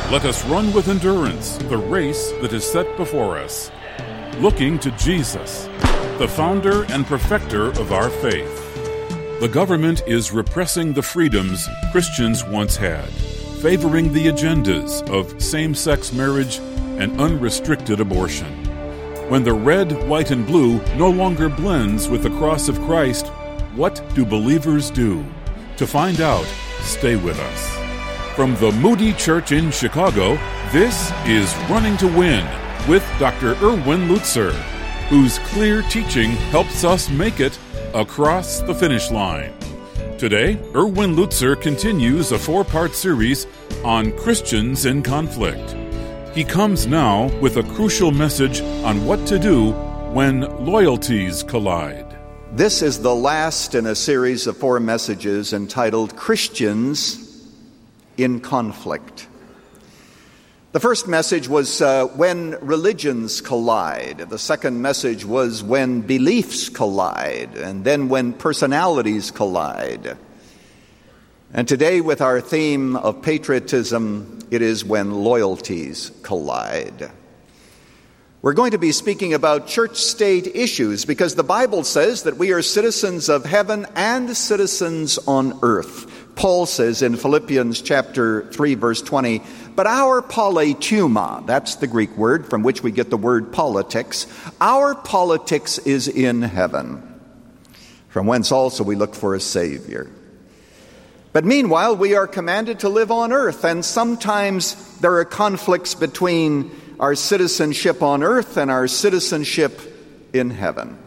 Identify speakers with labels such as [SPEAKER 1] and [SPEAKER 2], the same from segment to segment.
[SPEAKER 1] Let us run with endurance the race that is set before us, looking to Jesus, the founder and perfecter of our faith. The government is repressing the freedoms Christians once had, favoring the agendas of same-sex marriage and unrestricted abortion. When the red, white, and blue no longer blends with the cross of Christ, what do believers do? To find out, stay with us. From the Moody Church in Chicago, this is Running to Win with Dr. Erwin Lutzer, whose clear teaching helps us make it across the finish line. Today, Erwin Lutzer continues a 4-part series on Christians in conflict. He comes now with a crucial message on what to do when loyalties collide.
[SPEAKER 2] This is the last in a series of 4 messages entitled Christians in Conflict. The first message was when religions collide. The second message was when beliefs collide. And then when personalities collide. And today, with our theme of patriotism, it is when loyalties collide. We're going to be speaking about church-state issues because the Bible says that we are citizens of heaven and citizens on earth. Paul says in Philippians chapter 3, verse 20, but our politeuma, that's the Greek word from which we get the word politics, our politics is in heaven, from whence also we look for a Savior. But meanwhile, we are commanded to live on earth, and sometimes there are conflicts between our citizenship on earth and our citizenship in heaven.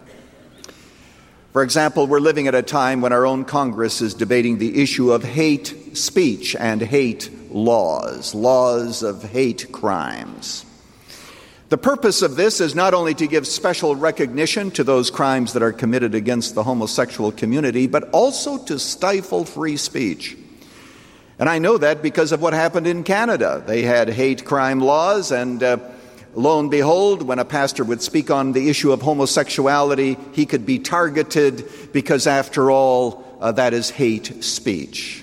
[SPEAKER 2] For example, we're living at a time when our own Congress is debating the issue of hate speech and hate laws of hate crimes. The purpose of this is not only to give special recognition to those crimes that are committed against the homosexual community, but also to stifle free speech. And I know that because of what happened in Canada. They had hate crime laws, and lo and behold, when a pastor would speak on the issue of homosexuality, he could be targeted because, after all, that is hate speech.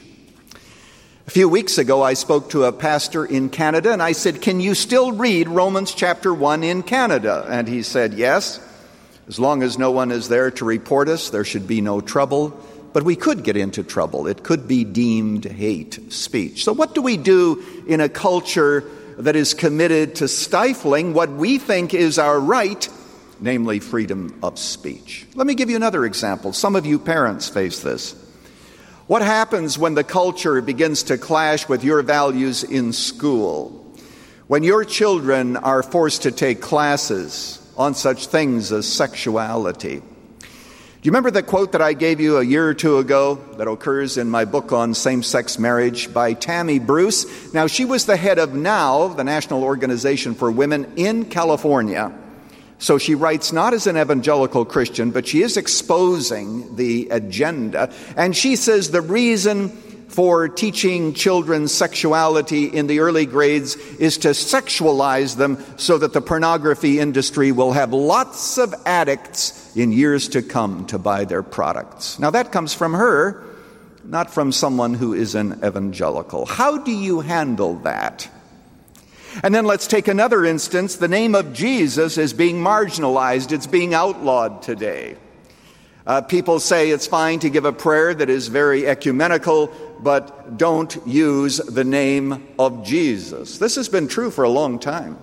[SPEAKER 2] A few weeks ago, I spoke to a pastor in Canada, and I said, can you still read Romans chapter 1 in Canada? And he said, yes. As long as no one is there to report us, there should be no trouble. But we could get into trouble. It could be deemed hate speech. So what do we do in a culture that is committed to stifling what we think is our right, namely freedom of speech? Let me give you another example. Some of you parents face this. What happens when the culture begins to clash with your values in school? When your children are forced to take classes on such things as sexuality? Do you remember the quote that I gave you a year or two ago that occurs in my book on same-sex marriage by Tammy Bruce? Now, she was the head of NOW, the National Organization for Women in California. So she writes not as an evangelical Christian, but she is exposing the agenda. And she says the reason for teaching children sexuality in the early grades is to sexualize them so that the pornography industry will have lots of addicts in years to come to buy their products. Now that comes from her, not from someone who is an evangelical. How do you handle that? And then let's take another instance. The name of Jesus is being marginalized. It's being outlawed today. People say it's fine to give a prayer that is very ecumenical, but don't use the name of Jesus. This has been true for a long time.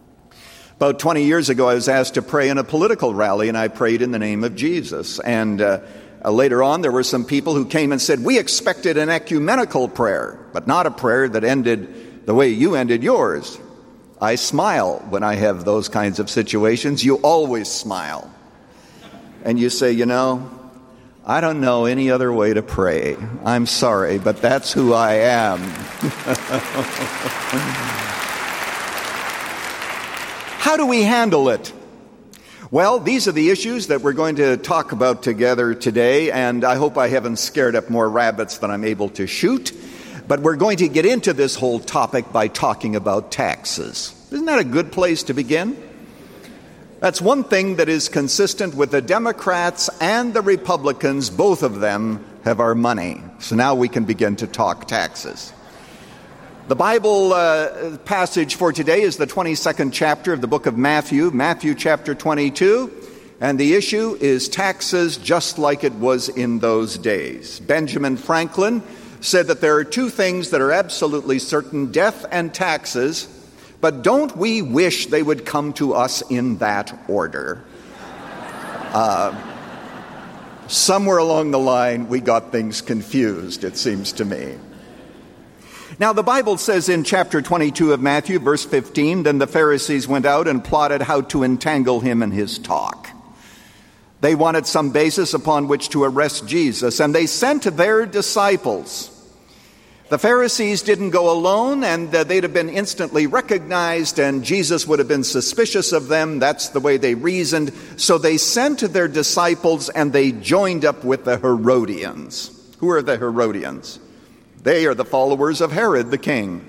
[SPEAKER 2] About 20 years ago, I was asked to pray in a political rally, and I prayed in the name of Jesus. And later on, there were some people who came and said, we expected an ecumenical prayer, but not a prayer that ended the way you ended yours. I smile when I have those kinds of situations. You always smile. And you say, I don't know any other way to pray. I'm sorry, but that's who I am. How do we handle it? Well, these are the issues that we're going to talk about together today, and I hope I haven't scared up more rabbits than I'm able to shoot. But we're going to get into this whole topic by talking about taxes. Isn't that a good place to begin? That's one thing that is consistent with the Democrats and the Republicans. Both of them have our money. So now we can begin to talk taxes. The Bible passage for today is the 22nd chapter of the book of Matthew, Matthew chapter 22, and the issue is taxes just like it was in those days. Benjamin Franklin said that there are two things that are absolutely certain, death and taxes, but don't we wish they would come to us in that order? Somewhere along the line, we got things confused, it seems to me. Now, the Bible says in chapter 22 of Matthew, verse 15, then the Pharisees went out and plotted how to entangle him in his talk. They wanted some basis upon which to arrest Jesus, and they sent their disciples. The Pharisees didn't go alone, and they'd have been instantly recognized, and Jesus would have been suspicious of them. That's the way they reasoned. So they sent their disciples, and they joined up with the Herodians. Who are the Herodians? They are the followers of Herod the king.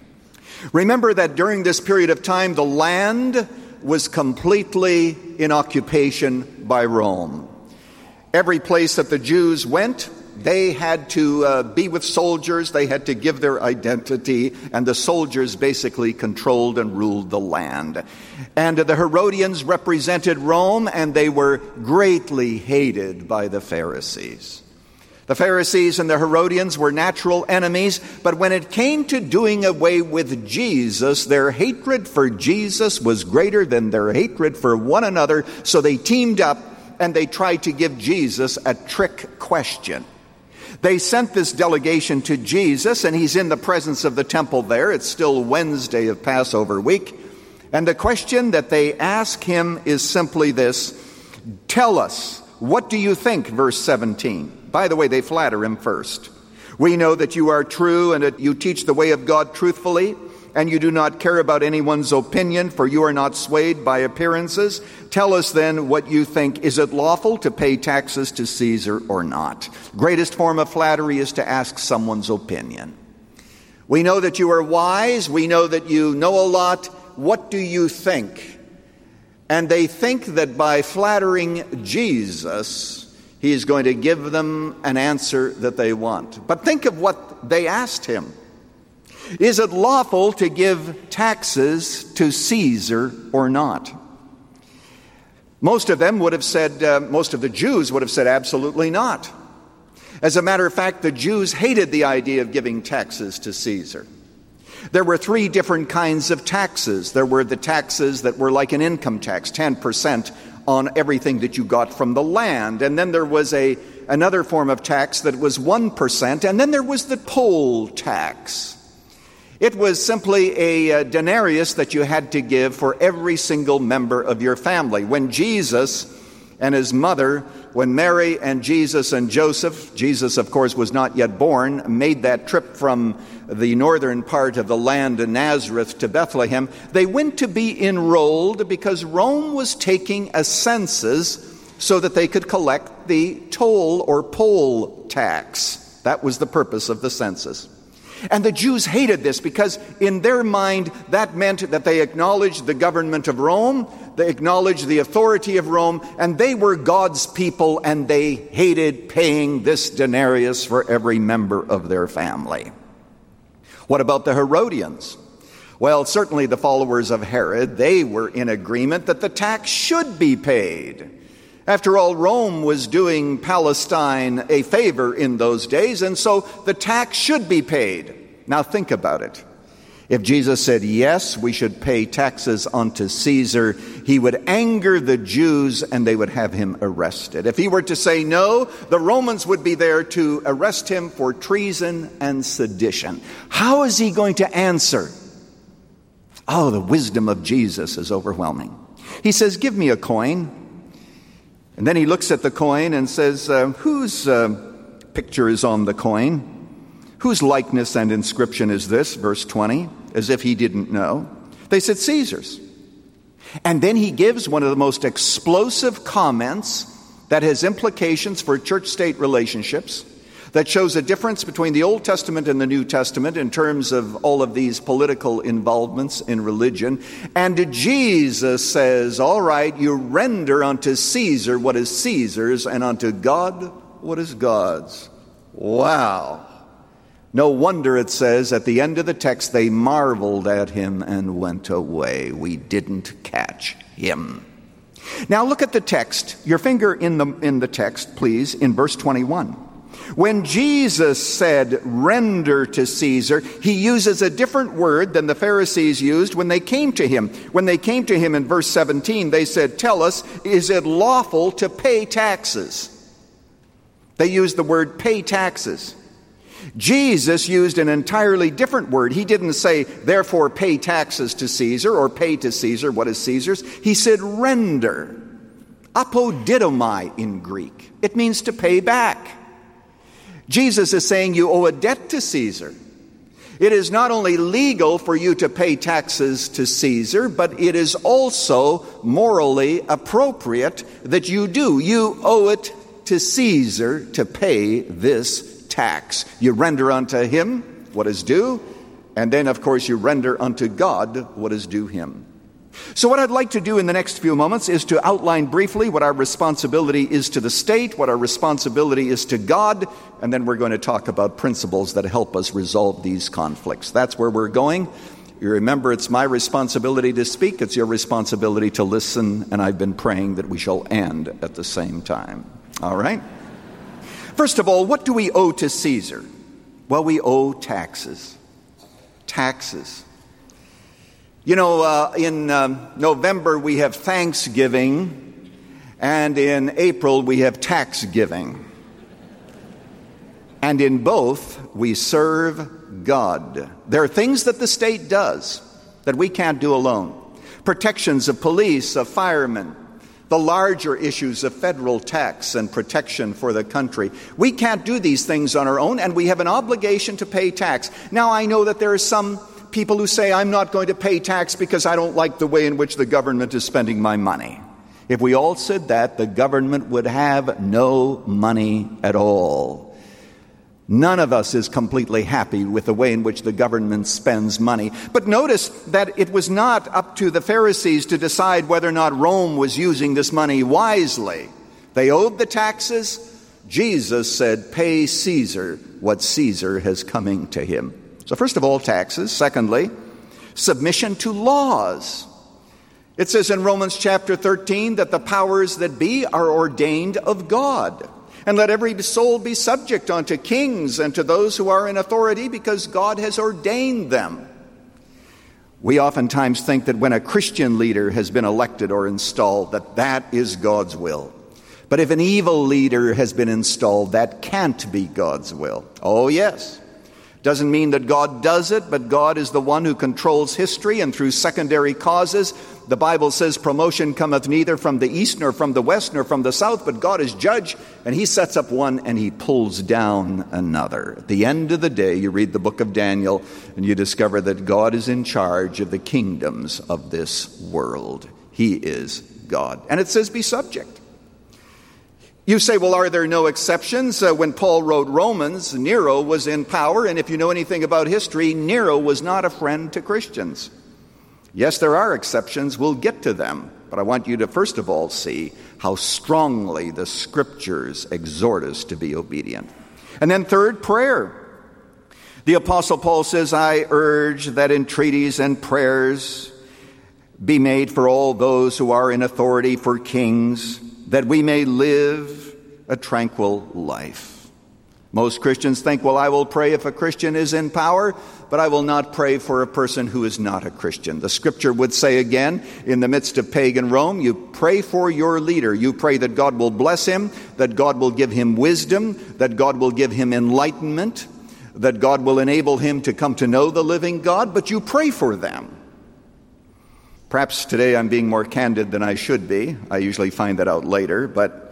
[SPEAKER 2] Remember that during this period of time, the land was completely in occupation by Rome. Every place that the Jews went, they had to be with soldiers. They had to give their identity, and the soldiers basically controlled and ruled the land. And the Herodians represented Rome, and they were greatly hated by the Pharisees. The Pharisees and the Herodians were natural enemies, but when it came to doing away with Jesus, their hatred for Jesus was greater than their hatred for one another, so they teamed up and they tried to give Jesus a trick question. They sent this delegation to Jesus, and he's in the presence of the temple there. It's still Wednesday of Passover week. And the question that they ask him is simply this: tell us, what do you think? Verse 17. By the way, they flatter him first. We know that you are true and that you teach the way of God truthfully, and you do not care about anyone's opinion, for you are not swayed by appearances. Tell us then what you think. Is it lawful to pay taxes to Caesar or not? Greatest form of flattery is to ask someone's opinion. We know that you are wise. We know that you know a lot. What do you think? And they think that by flattering Jesus, he is going to give them an answer that they want. But think of what they asked him. Is it lawful to give taxes to Caesar or not? Most of them would have said, most of the Jews would have said absolutely not. As a matter of fact, the Jews hated the idea of giving taxes to Caesar. There were three different kinds of taxes. There were the taxes that were like an income tax, 10% on everything that you got from the land. And then there was another form of tax that was 1%. And then there was the poll tax. It was simply a denarius that you had to give for every single member of your family. When Jesus and his mother, when Mary and Jesus and Joseph, Jesus of course was not yet born, made that trip from the northern part of the land in Nazareth to Bethlehem, they went to be enrolled because Rome was taking a census so that they could collect the toll or poll tax. That was the purpose of the census. And the Jews hated this because in their mind that meant that they acknowledged the government of Rome, they acknowledged the authority of Rome, and they were God's people, and they hated paying this denarius for every member of their family. What about the Herodians? Well, certainly the followers of Herod, they were in agreement that the tax should be paid. After all, Rome was doing Palestine a favor in those days, and so the tax should be paid. Now think about it. If Jesus said, yes, we should pay taxes unto Caesar, he would anger the Jews and they would have him arrested. If he were to say no, the Romans would be there to arrest him for treason and sedition. How is he going to answer? Oh, the wisdom of Jesus is overwhelming. He says, give me a coin. And then he looks at the coin and says, whose picture is on the coin? Whose likeness and inscription is this? Verse 20, as if he didn't know. They said, Caesar's. And then he gives one of the most explosive comments that has implications for church-state relationships, that shows a difference between the Old Testament and the New Testament in terms of all of these political involvements in religion. And Jesus says, all right, you render unto Caesar what is Caesar's, and unto God what is God's. Wow. No wonder it says at the end of the text, they marveled at him and went away. We didn't catch him. Now look at the text. Your finger in the text, please, in verse 21. When Jesus said, "Render to Caesar," he uses a different word than the Pharisees used when they came to him. When they came to him in verse 17, they said, "Tell us, is it lawful to pay taxes?" They used the word pay taxes. Jesus used an entirely different word. He didn't say, "Therefore pay taxes to Caesar," or "pay to Caesar what is Caesar's." He said, "Render." Apodidomai in Greek. It means to pay back. Jesus is saying you owe a debt to Caesar. It is not only legal for you to pay taxes to Caesar, but it is also morally appropriate that you do. You owe it to Caesar to pay this tax. You render unto him what is due, and then, of course, you render unto God what is due him. So what I'd like to do in the next few moments is to outline briefly what our responsibility is to the state, what our responsibility is to God, and then we're going to talk about principles that help us resolve these conflicts. That's where we're going. You remember, it's my responsibility to speak, it's your responsibility to listen, and I've been praying that we shall end at the same time. All right? First of all, what do we owe to Caesar? Well, we owe taxes. Taxes. You know, in November we have Thanksgiving, and in April we have tax-giving. And in both, we serve God. There are things that the state does that we can't do alone. Protections of police, of firemen, the larger issues of federal tax and protection for the country. We can't do these things on our own, and we have an obligation to pay tax. Now, I know that there are some people who say, "I'm not going to pay tax because I don't like the way in which the government is spending my money." If we all said that, the government would have no money at all. None of us is completely happy with the way in which the government spends money. But notice that it was not up to the Pharisees to decide whether or not Rome was using this money wisely. They owed the taxes. Jesus said, "Pay Caesar what Caesar has coming to him." So first of all, taxes. Secondly, submission to laws. It says in Romans chapter 13 that the powers that be are ordained of God. And let every soul be subject unto kings and to those who are in authority, because God has ordained them. We oftentimes think that when a Christian leader has been elected or installed, that is God's will. But if an evil leader has been installed, that can't be God's will. Oh, yes. Doesn't mean that God does it, but God is the one who controls history, and through secondary causes, the Bible says promotion cometh neither from the east nor from the west nor from the south, but God is judge, and he sets up one and he pulls down another. At the end of the day, you read the book of Daniel, and you discover that God is in charge of the kingdoms of this world. He is God. And it says be subject. You say, well, are there no exceptions? When Paul wrote Romans, Nero was in power, and if you know anything about history, Nero was not a friend to Christians. Yes, there are exceptions. We'll get to them. But I want you to first of all see how strongly the Scriptures exhort us to be obedient. And then third, prayer. The Apostle Paul says, "I urge that entreaties and prayers be made for all those who are in authority, for kings, that we may live a tranquil life." Most Christians think, well, I will pray if a Christian is in power, but I will not pray for a person who is not a Christian. The Scripture would say again, in the midst of pagan Rome, you pray for your leader. You pray that God will bless him, that God will give him wisdom, that God will give him enlightenment, that God will enable him to come to know the living God, but you pray for them. Perhaps today I'm being more candid than I should be. I usually find that out later, but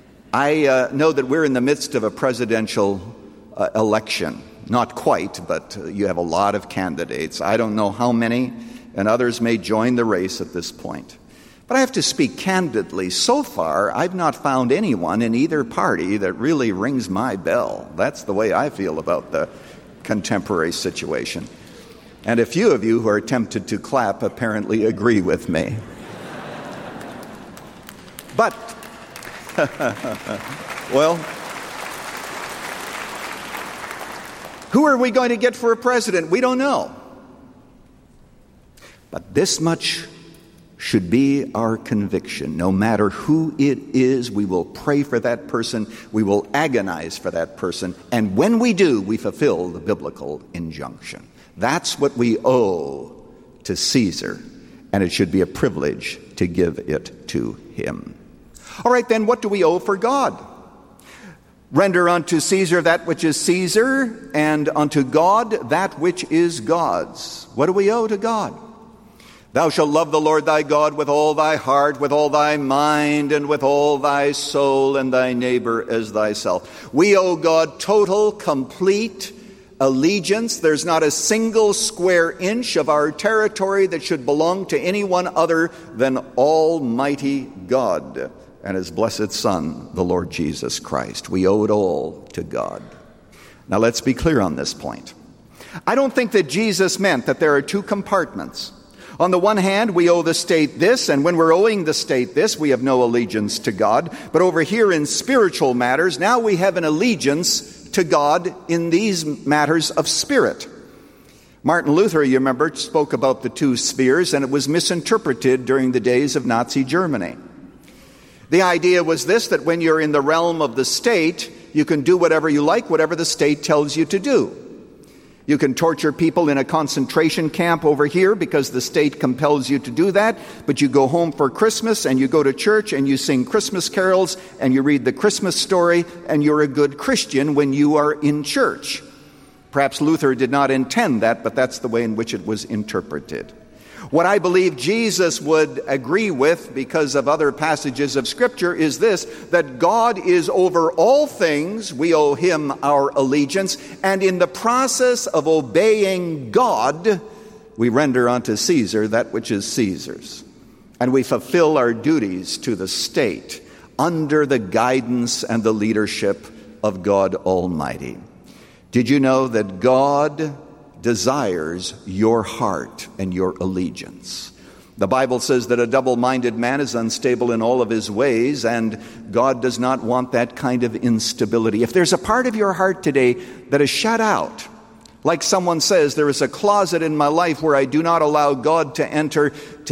[SPEAKER 2] I know that we're in the midst of a presidential election. Not quite, but you have a lot of candidates. I don't know how many, and others may join the race at this point. But I have to speak candidly. So far, I've not found anyone in either party that really rings my bell. That's the way I feel about the contemporary situation. And a few of you who are tempted to clap apparently agree with me. But, well, Who are we going to get for a president? We don't know. But this much should be our conviction. No matter who it is, we will pray for that person. We will agonize for that person. And when we do, we fulfill the biblical injunction. That's what we owe to Caesar, and it should be a privilege to give it to him. All right, then, what do we owe for God? Render unto Caesar that which is Caesar, and unto God that which is God's. What do we owe to God? Thou shalt love the Lord thy God with all thy heart, with all thy mind, and with all thy soul, and thy neighbor as thyself. We owe God total, complete allegiance. There's not a single square inch of our territory that should belong to anyone other than Almighty God and His blessed Son, the Lord Jesus Christ. We owe it all to God. Now let's be clear on this point. I don't think that Jesus meant that there are two compartments. On the one hand, we owe the state this, and when we're owing the state this, we have no allegiance to God. But over here in spiritual matters, now we have an allegiance to God in these matters of spirit. Martin Luther, you remember, spoke about the two spheres, and it was misinterpreted during the days of Nazi Germany. The idea was this, that when you're in the realm of the state, you can do whatever you like, whatever the state tells you to do. You can torture people in a concentration camp over here because the state compels you to do that, but you go home for Christmas and you go to church and you sing Christmas carols and you read the Christmas story, and you're a good Christian when you are in church. Perhaps Luther did not intend that, but that's the way in which it was interpreted. What I believe Jesus would agree with, because of other passages of Scripture, is this, that God is over all things. We owe Him our allegiance. And in the process of obeying God, we render unto Caesar that which is Caesar's. And we fulfill our duties to the state under the guidance and the leadership of God Almighty. Did you know that God desires your heart and your allegiance? The Bible says that a double-minded man is unstable in all of his ways, and God does not want that kind of instability. If there's a part of your heart today that is shut out, like someone says, there is a closet in my life where I do not allow God to enter,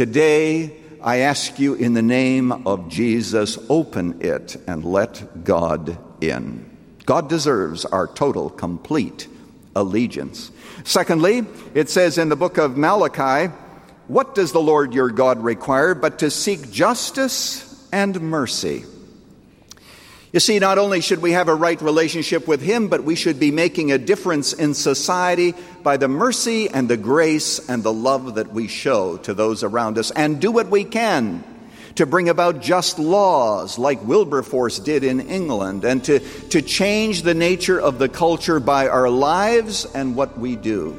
[SPEAKER 2] today I ask you in the name of Jesus, open it and let God in. God deserves our total, complete allegiance. Secondly, it says in the book of Malachi, what does the Lord your God require but to seek justice and mercy? You see, not only should we have a right relationship with Him, but we should be making a difference in society by the mercy and the grace and the love that we show to those around us, and do what we can to bring about just laws like Wilberforce did in England, and to change the nature of the culture by our lives and what we do.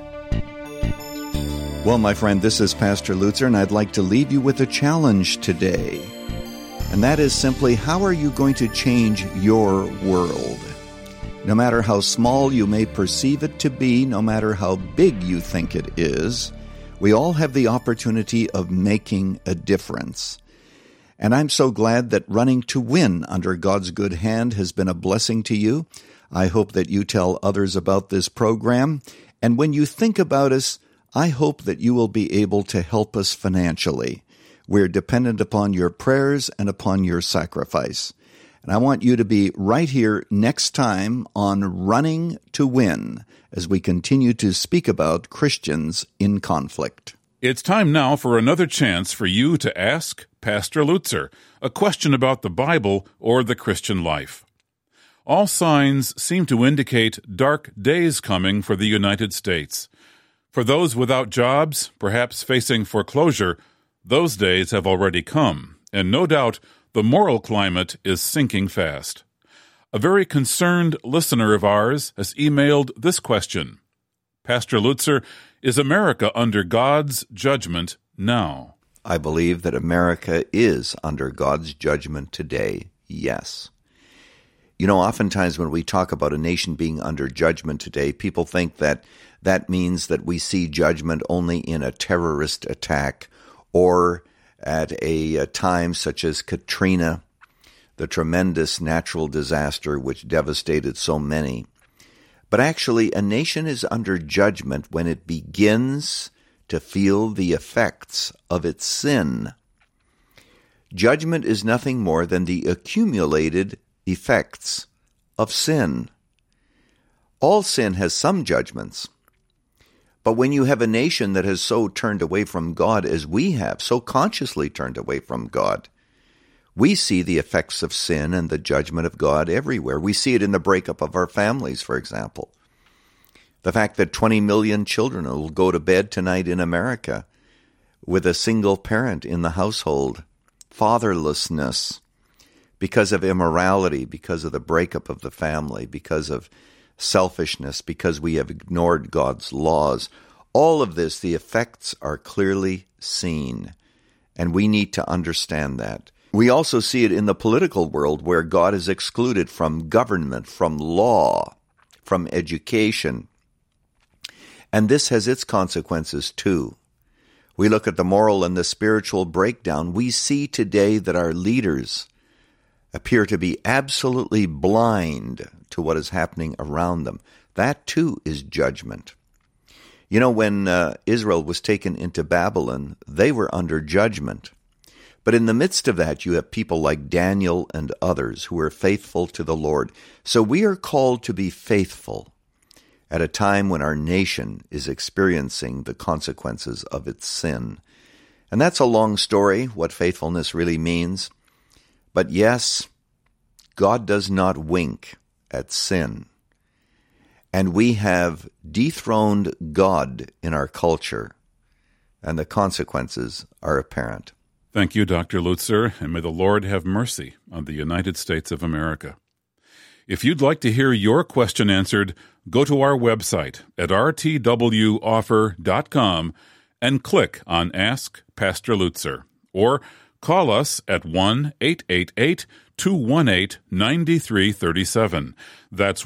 [SPEAKER 2] Well, my friend, this is Pastor Lutzer, and I'd like to leave you with a challenge today. And that is simply, how are you going to change your world? No matter how small you may perceive it to be, no matter how big you think it is, we all have the opportunity of making a difference. And I'm so glad that Running to Win under God's good hand has been a blessing to you. I hope that you tell others about this program. And when you think about us, I hope that you will be able to help us financially. We're dependent upon your prayers and upon your sacrifice. And I want you to be right here next time on Running to Win as we continue to speak about Christians in conflict.
[SPEAKER 1] It's time now for another chance for you to ask Pastor Lutzer a question about the Bible or the Christian life. All signs seem to indicate dark days coming for the United States. For those without jobs, perhaps facing foreclosure, those days have already come, and no doubt the moral climate is sinking fast. A very concerned listener of ours has emailed this question. Pastor Lutzer, is America under God's judgment now?
[SPEAKER 2] I believe that America is under God's judgment today, yes. You know, oftentimes when we talk about a nation being under judgment today, people think that that means that we see judgment only in a terrorist attack or at a time such as Katrina, the tremendous natural disaster which devastated so many.
[SPEAKER 3] But actually, a nation is under judgment when it begins to feel the effects of its sin. Judgment is nothing more than the accumulated effects of sin. All sin has some judgments. But when you have a nation that has so turned away from God as we have, so consciously turned away from God, we see the effects of sin and the judgment of God everywhere. We see it in the breakup of our families, for example. The fact that 20 million children will go to bed tonight in America with a single parent in the household. Fatherlessness because of immorality, because of the breakup of the family, because of selfishness, because we have ignored God's laws. All of this, the effects are clearly seen, and we need to understand that. We also see it in the political world where God is excluded from government, from law, from education. And this has its consequences too. We look at the moral and the spiritual breakdown. We see today that our leaders appear to be absolutely blind to what is happening around them. That too is judgment. You know, when Israel was taken into Babylon, they were under judgment. But in the midst of that, you have people like Daniel and others who are faithful to the Lord. So we are called to be faithful at a time when our nation is experiencing the consequences of its sin. And that's a long story, what faithfulness really means. But yes, God does not wink at sin. And we have dethroned God in our culture, and the consequences are apparent.
[SPEAKER 1] Thank you, Dr. Lutzer, and may the Lord have mercy on the United States of America. If you'd like to hear your question answered, go to our website at rtwoffer.com and click on Ask Pastor Lutzer, or call us at 1-888-218-9337. That's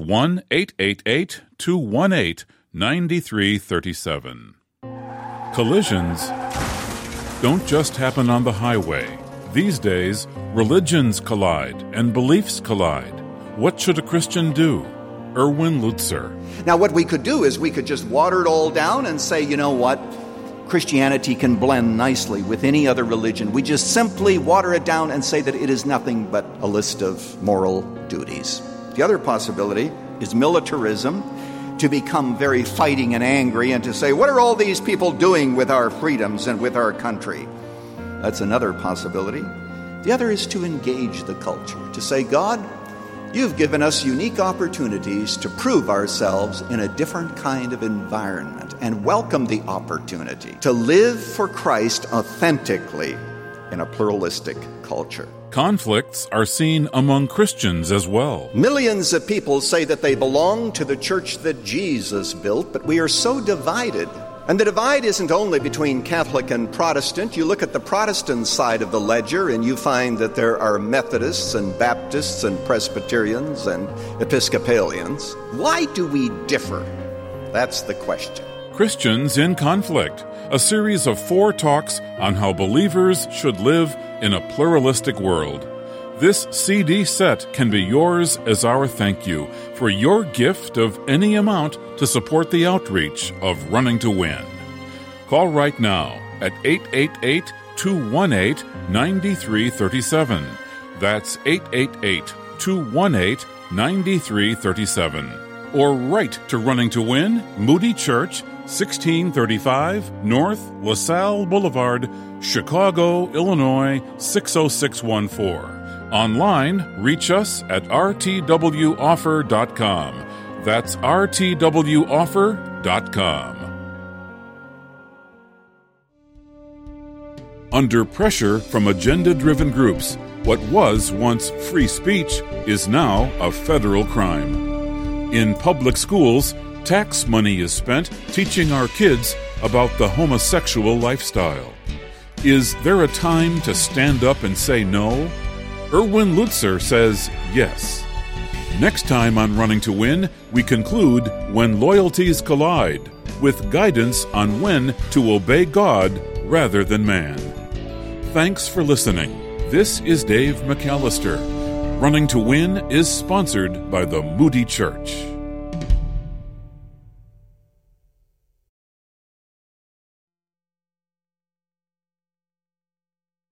[SPEAKER 1] 1-888-218-9337. Collisions don't just happen on the highway. These days, religions collide and beliefs collide. What should a Christian do? Erwin Lutzer.
[SPEAKER 2] Now, what we could do is we could just water it all down and say, you know what? Christianity can blend nicely with any other religion. We just simply water it down and say that it is nothing but a list of moral duties. The other possibility is militarism, to become very fighting and angry and to say, what are all these people doing with our freedoms and with our country? That's another possibility. The other is to engage the culture, to say, God, you've given us unique opportunities to prove ourselves in a different kind of environment and welcome the opportunity to live for Christ authentically in a pluralistic culture.
[SPEAKER 1] Conflicts are seen among Christians as well.
[SPEAKER 2] Millions of people say that they belong to the church that Jesus built, but we are so divided. And the divide isn't only between Catholic and Protestant. You look at the Protestant side of the ledger and you find that there are Methodists and Baptists and Presbyterians and Episcopalians. Why do we differ? That's the question.
[SPEAKER 1] Christians in Conflict, a series of 4 talks on how believers should live in a pluralistic world. This CD set can be yours as our thank you for your gift of any amount to support the outreach of Running to Win. Call right now at 888-218-9337. That's 888-218-9337. Or write to Running to Win, Moody Church, 1635 North LaSalle Boulevard, Chicago, Illinois, 60614. Online, reach us at rtwoffer.com. That's rtwoffer.com. Under pressure from agenda-driven groups, what was once free speech is now a federal crime. In public schools, tax money is spent teaching our kids about the homosexual lifestyle. Is there a time to stand up and say no? Erwin Lutzer says yes. Next time on Running to Win, we conclude When Loyalties Collide, with guidance on when to obey God rather than man. Thanks for listening. This is Dave McAllister. Running to Win is sponsored by the Moody Church.